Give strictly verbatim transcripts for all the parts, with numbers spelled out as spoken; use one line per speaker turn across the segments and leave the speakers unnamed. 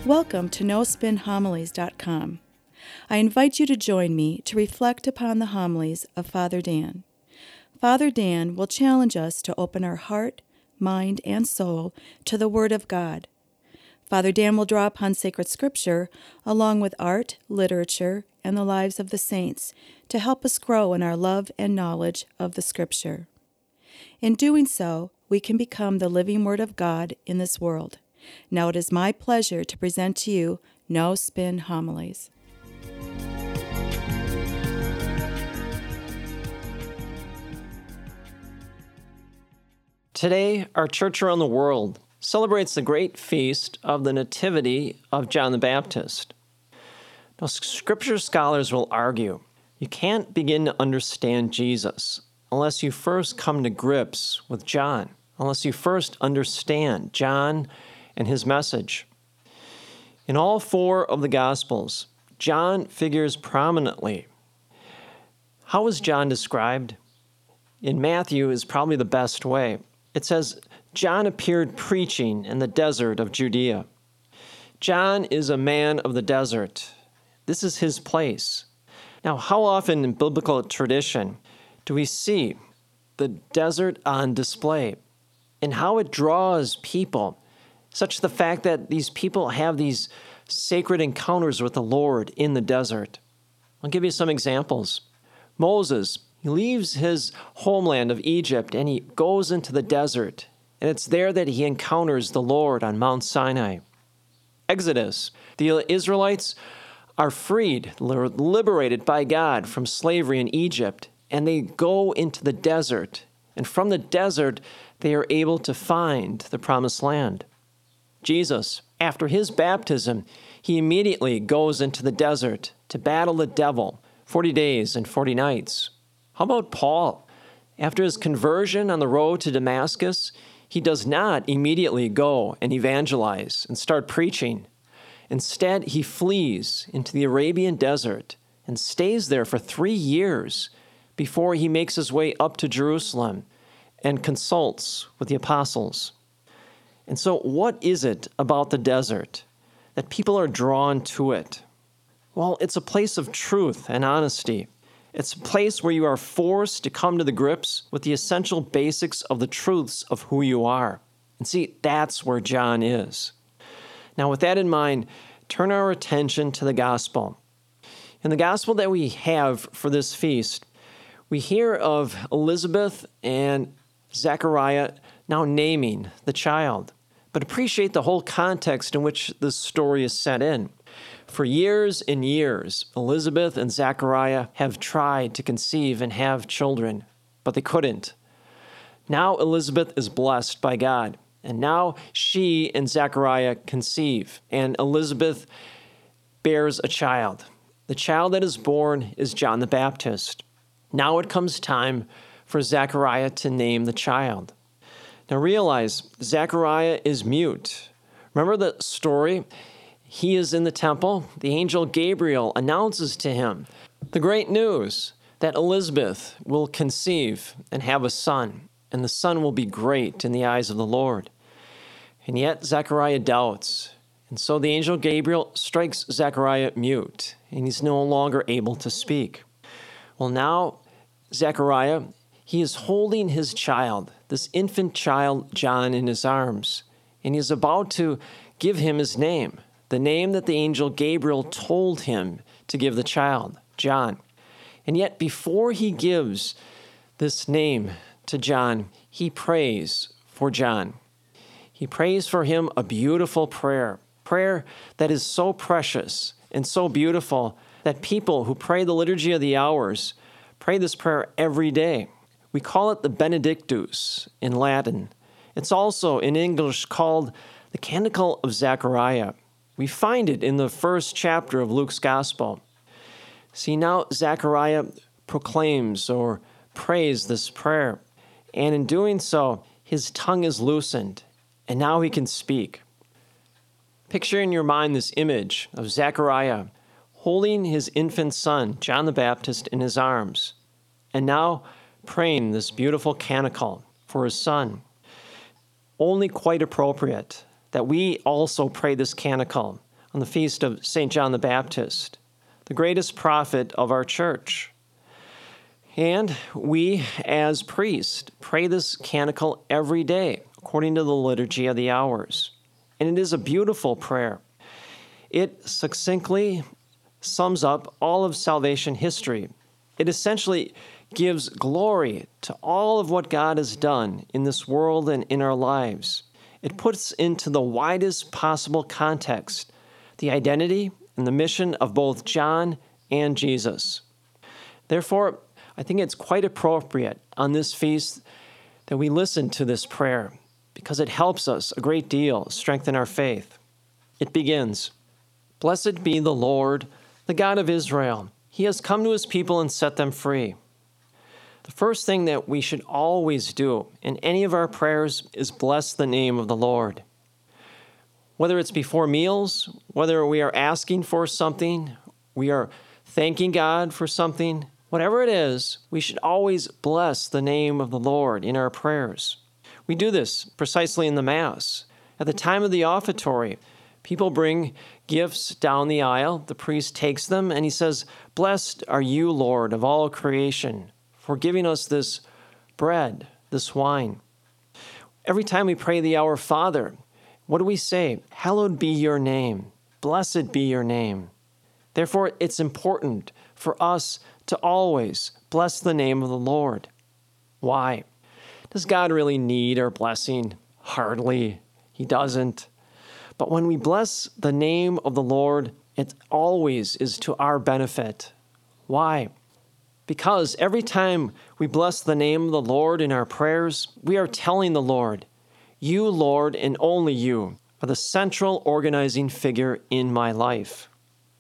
Welcome to no spin homilies dot com. I invite you to join me to reflect upon the homilies of Father Dan. Father Dan will challenge us to open our heart, mind, and soul to the Word of God. Father Dan will draw upon sacred scripture along with art, literature, and the lives of the saints to help us grow in our love and knowledge of the scripture. In doing so, we can become the living Word of God in this world. Now it is my pleasure to present to you No Spin Homilies.
Today, our church around the world celebrates the great feast of the Nativity of John the Baptist. Now, Scripture scholars will argue you can't begin to understand Jesus unless you first come to grips with John, unless you first understand John and his message. In all four of the Gospels, John figures prominently. How is John described? In Matthew is probably the best way. It says, John appeared preaching in the desert of Judea. John is a man of the desert. This is his place. Now, how often in biblical tradition do we see the desert on display and how it draws people, such the fact that these people have these sacred encounters with the Lord in the desert? I'll give you some examples. Moses, he leaves his homeland of Egypt and he goes into the desert, and it's there that he encounters the Lord on Mount Sinai. Exodus, the Israelites are freed, liberated by God from slavery in Egypt, and they go into the desert, and from the desert they are able to find the promised land. Jesus, after his baptism, he immediately goes into the desert to battle the devil forty days and forty nights. How about Paul? After his conversion on the road to Damascus, he does not immediately go and evangelize and start preaching. Instead, he flees into the Arabian desert and stays there for three years before he makes his way up to Jerusalem and consults with the apostles. And so what is it about the desert that people are drawn to it? Well, it's a place of truth and honesty. It's a place where you are forced to come to the grips with the essential basics of the truths of who you are. And see, that's where John is. Now, with that in mind, turn our attention to the gospel. In the gospel that we have for this feast, we hear of Elizabeth and Zechariah now naming the child. But appreciate the whole context in which this story is set in. For years and years, Elizabeth and Zechariah have tried to conceive and have children, but they couldn't. Now Elizabeth is blessed by God, and now she and Zechariah conceive, and Elizabeth bears a child. The child that is born is John the Baptist. Now it comes time for Zechariah to name the child. Now realize, Zechariah is mute. Remember the story? He is in the temple. The angel Gabriel announces to him the great news that Elizabeth will conceive and have a son, and the son will be great in the eyes of the Lord. And yet Zechariah doubts, and so the angel Gabriel strikes Zechariah mute, and he's no longer able to speak. Well, now Zechariah, he is holding his child, this infant child, John, in his arms, and he is about to give him his name, the name that the angel Gabriel told him to give the child, John. And yet before he gives this name to John, he prays for John. He prays for him a beautiful prayer, prayer that is so precious and so beautiful that people who pray the Liturgy of the Hours pray this prayer every day. We call it the Benedictus in Latin. It's also in English called the Canticle of Zechariah. We find it in the first chapter of Luke's Gospel. See, now Zechariah proclaims or prays this prayer, and in doing so, his tongue is loosened, and now he can speak. Picture in your mind this image of Zechariah holding his infant son, John the Baptist, in his arms, and now praying this beautiful canticle for his son. Only quite appropriate that we also pray this canticle on the feast of Saint John the Baptist, the greatest prophet of our church. And we, as priests, pray this canticle every day, according to the Liturgy of the Hours. And it is a beautiful prayer. It succinctly sums up all of salvation history. It essentially gives glory to all of what God has done in this world and in our lives. It puts into the widest possible context the identity and the mission of both John and Jesus. Therefore, I think it's quite appropriate on this feast that we listen to this prayer because it helps us a great deal strengthen our faith. It begins, "Blessed be the Lord, the God of Israel. He has come to his people and set them free." The first thing that we should always do in any of our prayers is bless the name of the Lord. Whether it's before meals, whether we are asking for something, we are thanking God for something, whatever it is, we should always bless the name of the Lord in our prayers. We do this precisely in the Mass. At the time of the offertory, people bring gifts down the aisle. The priest takes them and he says, "Blessed are you, Lord, of all creation, for giving us this bread, this wine." Every time we pray the Our Father, what do we say? "Hallowed be your name. Blessed be your name." Therefore, it's important for us to always bless the name of the Lord. Why? Does God really need our blessing? Hardly. He doesn't. But when we bless the name of the Lord, it always is to our benefit. Why? Because every time we bless the name of the Lord in our prayers, we are telling the Lord, "You, Lord, and only you, are the central organizing figure in my life."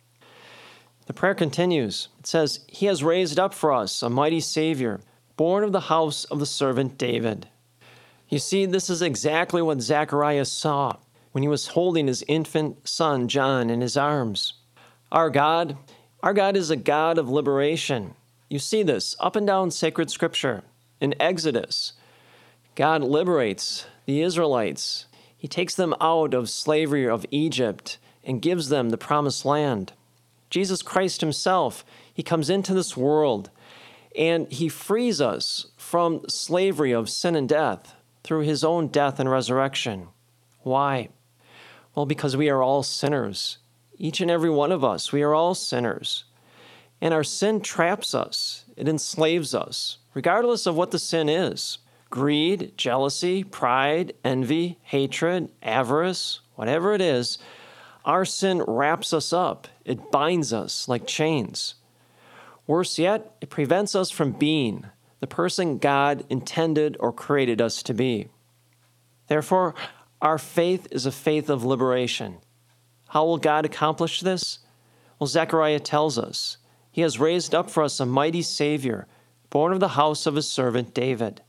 The prayer continues. It says, "He has raised up for us a mighty Savior, born of the house of the servant David." You see, this is exactly what Zacharias saw when he was holding his infant son, John, in his arms. Our God, our God is a God of liberation. You see this up and down sacred scripture. In Exodus, God liberates the Israelites. He takes them out of slavery of Egypt and gives them the promised land. Jesus Christ himself, he comes into this world and he frees us from slavery of sin and death through his own death and resurrection. Why? Well, because we are all sinners. Each and every one of us, we are all sinners. And our sin traps us. It enslaves us, regardless of what the sin is. Greed, jealousy, pride, envy, hatred, avarice, whatever it is, our sin wraps us up. It binds us like chains. Worse yet, it prevents us from being the person God intended or created us to be. Therefore, our faith is a faith of liberation. How will God accomplish this? Well, Zechariah tells us, "He has raised up for us a mighty Savior, born of the house of his servant David."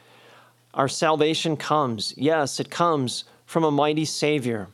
Our salvation comes, yes, it comes from a mighty Savior.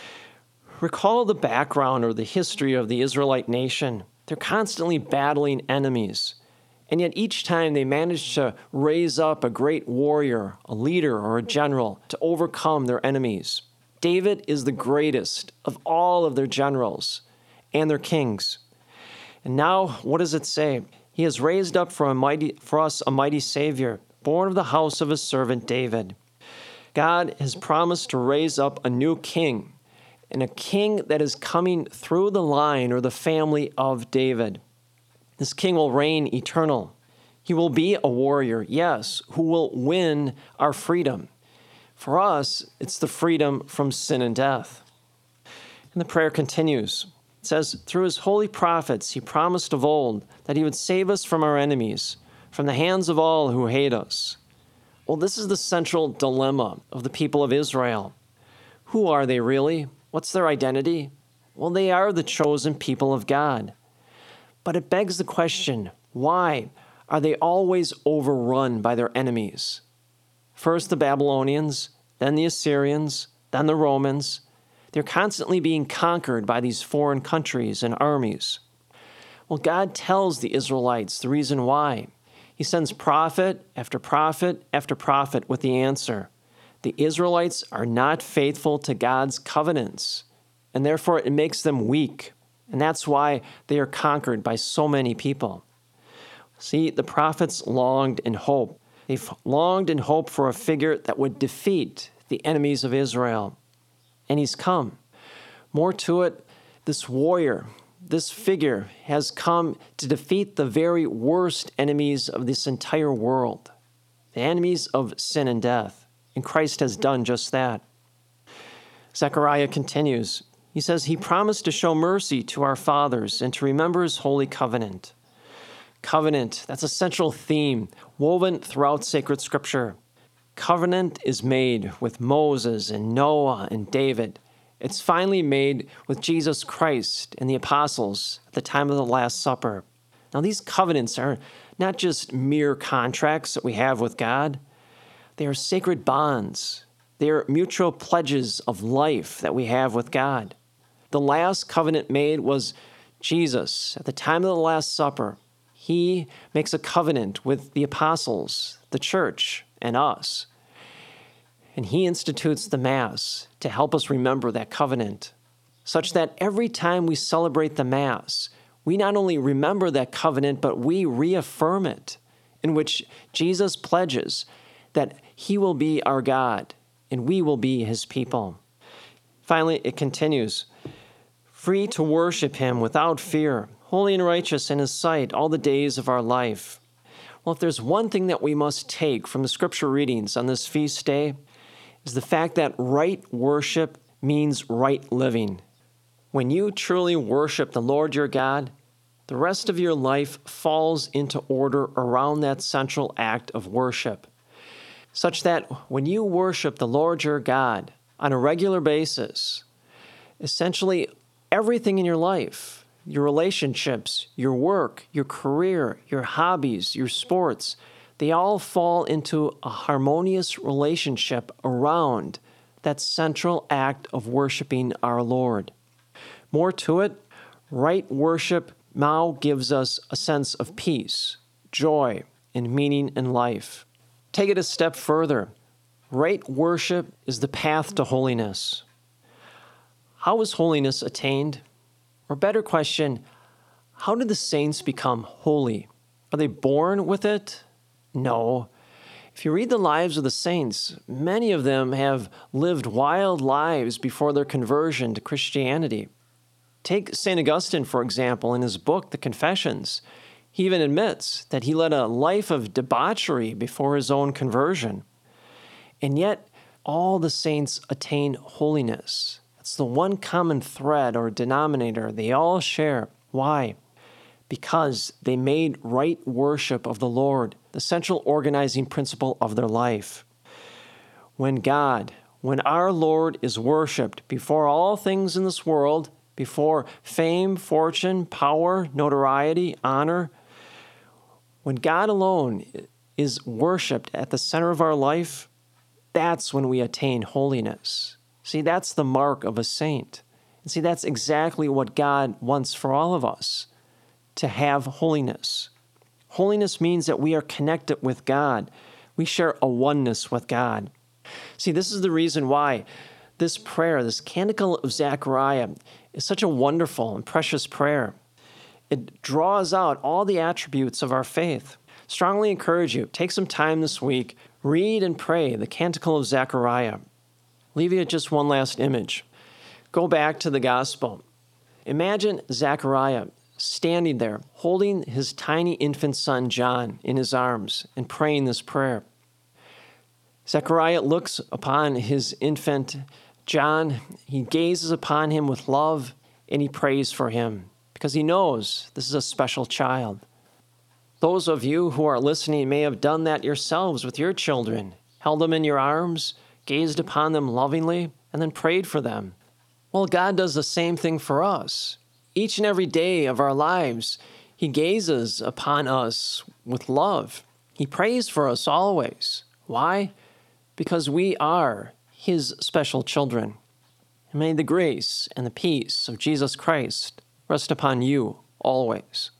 Recall the background or the history of the Israelite nation. They're constantly battling enemies. And yet each time they manage to raise up a great warrior, a leader, or a general to overcome their enemies. David is the greatest of all of their generals and their kings. And now, what does it say? He has raised up for, a mighty, for us a mighty Savior, born of the house of his servant David. God has promised to raise up a new king, and a king that is coming through the line or the family of David. This king will reign eternal. He will be a warrior, yes, who will win our freedom. For us, it's the freedom from sin and death. And the prayer continues. It says, "Through his holy prophets, he promised of old that he would save us from our enemies, from the hands of all who hate us." Well, this is the central dilemma of the people of Israel. Who are they really? What's their identity? Well, they are the chosen people of God. But it begs the question, why are they always overrun by their enemies? First the Babylonians, then the Assyrians, then the Romans. They're constantly being conquered by these foreign countries and armies. Well, God tells the Israelites the reason why. He sends prophet after prophet after prophet with the answer. The Israelites are not faithful to God's covenants. and therefore it makes them weak. And that's why they are conquered by so many people. See, the prophets longed in hope. They longed in hope for a figure that would defeat the enemies of Israel. And he's come. More to it, this warrior, this figure has come to defeat the very worst enemies of this entire world, the enemies of sin and death. And Christ has done just that. Zechariah continues. He says, he promised to show mercy to our fathers and to remember his holy covenant. Covenant, that's a central theme woven throughout sacred scripture. Covenant is made with Moses and Noah and David. It's finally made with Jesus Christ and the apostles at the time of the Last Supper. Now, these covenants are not just mere contracts that we have with God. They are sacred bonds. They are mutual pledges of life that we have with God. The last covenant made was Jesus. At the time of the Last Supper, he makes a covenant with the apostles, the church, and us. And he institutes the Mass to help us remember that covenant, such that every time we celebrate the Mass, we not only remember that covenant, but we reaffirm it, in which Jesus pledges that he will be our God and we will be his people. Finally, it continues, free to worship him without fear, holy and righteous in his sight all the days of our life. Well, if there's one thing that we must take from the scripture readings on this feast day, is the fact that right worship means right living. When you truly worship the Lord your God, the rest of your life falls into order around that central act of worship, such that when you worship the Lord your God on a regular basis, essentially everything in your life, your relationships, your work, your career, your hobbies, your sports, they all fall into a harmonious relationship around that central act of worshiping our Lord. More to it, right worship now gives us a sense of peace, joy, and meaning in life. Take it a step further. Right worship is the path to holiness. How is holiness attained? Or better question, how do the saints become holy? Are they born with it? No. If you read the lives of the saints, many of them have lived wild lives before their conversion to Christianity. Take Saint Augustine, for example, in his book, The Confessions. He even admits that he led a life of debauchery before his own conversion. And yet, all the saints attain holiness. That's the one common thread or denominator they all share. Why? Because they made right worship of the Lord the central organizing principle of their life. When God, when our Lord is worshiped before all things in this world, before fame, fortune, power, notoriety, honor, when God alone is worshiped at the center of our life, that's when we attain holiness. See, that's the mark of a saint. And see, that's exactly what God wants for all of us, to have holiness. Holiness means that we are connected with God. We share a oneness with God. See, this is the reason why this prayer, this Canticle of Zechariah, is such a wonderful and precious prayer. It draws out all the attributes of our faith. Strongly encourage you, take some time this week, read and pray the Canticle of Zechariah. Leave you at just one last image. Go back to the gospel. Imagine Zechariah standing there, holding his tiny infant son John in his arms and praying this prayer. Zechariah looks upon his infant John. He gazes upon him with love and he prays for him because he knows this is a special child. Those of you who are listening may have done that yourselves with your children, held them in your arms, gazed upon them lovingly, and then prayed for them. Well, God does the same thing for us. Each and every day of our lives, he gazes upon us with love. He prays for us always. Why? Because we are his special children. And may the grace and the peace of Jesus Christ rest upon you always.